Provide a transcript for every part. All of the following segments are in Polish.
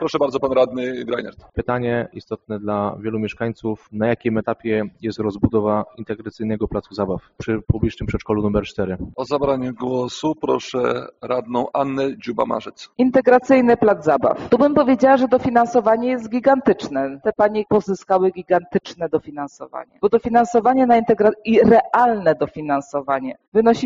Proszę bardzo, pan radny Grajnert. Pytanie istotne dla wielu mieszkańców. Na jakim etapie jest rozbudowa integracyjnego placu zabaw przy publicznym przedszkolu nr 4? O zabranie głosu proszę radną Annę Dziuba-Marzec. Integracyjny plac zabaw. Tu bym powiedziała, że dofinansowanie jest gigantyczne. Te panie pozyskały gigantyczne dofinansowanie. Bo dofinansowanie i realne dofinansowanie wynosi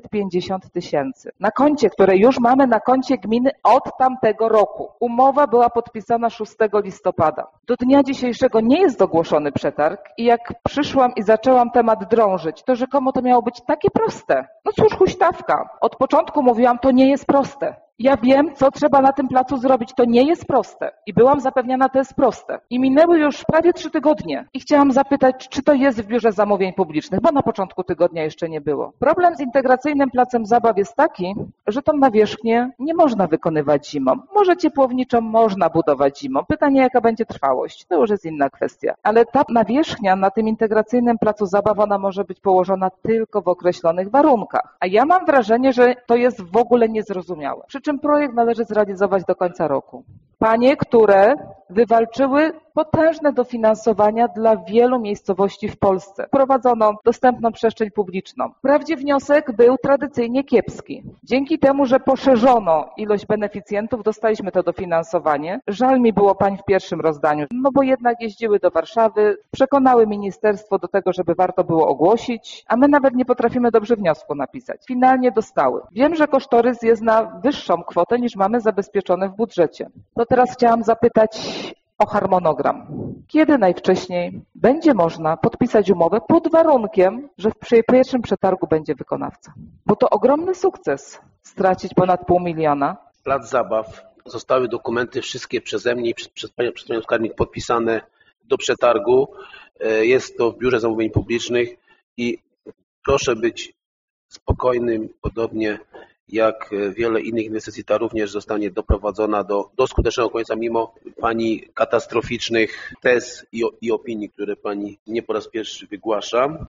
550 000. Na koncie, które już mamy na koncie gminy od tamtego roku. Umowa była podpisana 6 listopada. Do dnia dzisiejszego nie jest ogłoszony przetarg i jak przyszłam i zaczęłam temat drążyć, to rzekomo to miało być takie proste. No cóż, huśtawka. Od początku mówiłam, to nie jest proste. Ja wiem, co trzeba na tym placu zrobić. To nie jest proste. I byłam zapewniana, to jest proste. I minęły już prawie 3 tygodnie. I chciałam zapytać, czy to jest w Biurze Zamówień Publicznych, bo na początku tygodnia jeszcze nie było. Problem z integracyjnym placem zabaw jest taki, że tą nawierzchnię nie można wykonywać zimą. Może ciepłowniczą można budować zimą. Pytanie, jaka będzie trwałość. To już jest inna kwestia. Ale ta nawierzchnia na tym integracyjnym placu zabaw, ona może być położona tylko w określonych warunkach. A ja mam wrażenie, że to jest w ogóle niezrozumiałe. Przy czym projekt należy zrealizować do końca roku. Panie, które wywalczyły potężne dofinansowania dla wielu miejscowości w Polsce. Wprowadzono dostępną przestrzeń publiczną. Wprawdzie wniosek był tradycyjnie kiepski. Dzięki temu, że poszerzono ilość beneficjentów, dostaliśmy to dofinansowanie. Żal mi było pań w pierwszym rozdaniu, no bo jednak jeździły do Warszawy, przekonały ministerstwo do tego, żeby warto było ogłosić, a my nawet nie potrafimy dobrze wniosku napisać. Finalnie dostały. Wiem, że kosztorys jest na wyższą kwotę niż mamy zabezpieczone w budżecie. To teraz chciałam zapytać o harmonogram. Kiedy najwcześniej będzie można podpisać umowę pod warunkiem, że przy pierwszym przetargu będzie wykonawca? Bo to ogromny sukces stracić ponad 500 000. Plac zabaw. Zostały dokumenty wszystkie przeze mnie i przez panią skarbnik podpisane do przetargu. Jest to w Biurze Zamówień Publicznych i proszę być spokojnym, podobnie jak wiele innych inwestycji, ta również zostanie doprowadzona do skutecznego końca, mimo pani katastroficznych tez i opinii, które pani nie po raz pierwszy wygłasza.